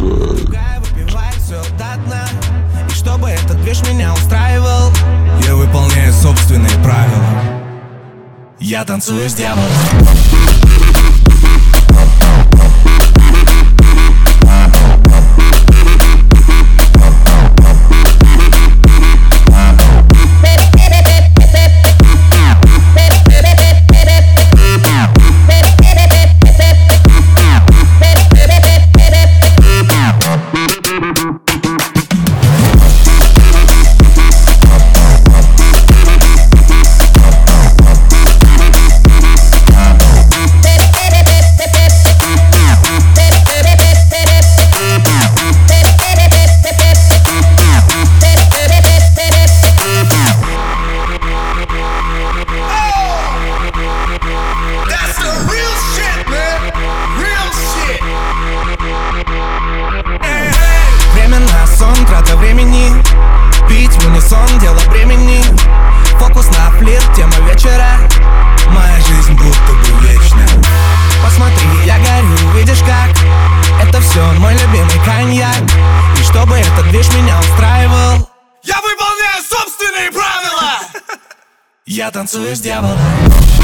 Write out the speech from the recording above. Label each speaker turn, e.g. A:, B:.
A: Выпивай все до дна, и чтобы этот движ меня устраивал, я выполняю собственные правила. Я танцую с дьяволом. Трата времени, пить в унисон, дело бремени. Фокус на флирт, тема вечера. Моя жизнь будто бы вечная. Посмотри, я горю, видишь как? Это все мой любимый коньяк. И чтобы этот движ меня устраивал, я выполняю собственные правила. Я танцую с дьяволом.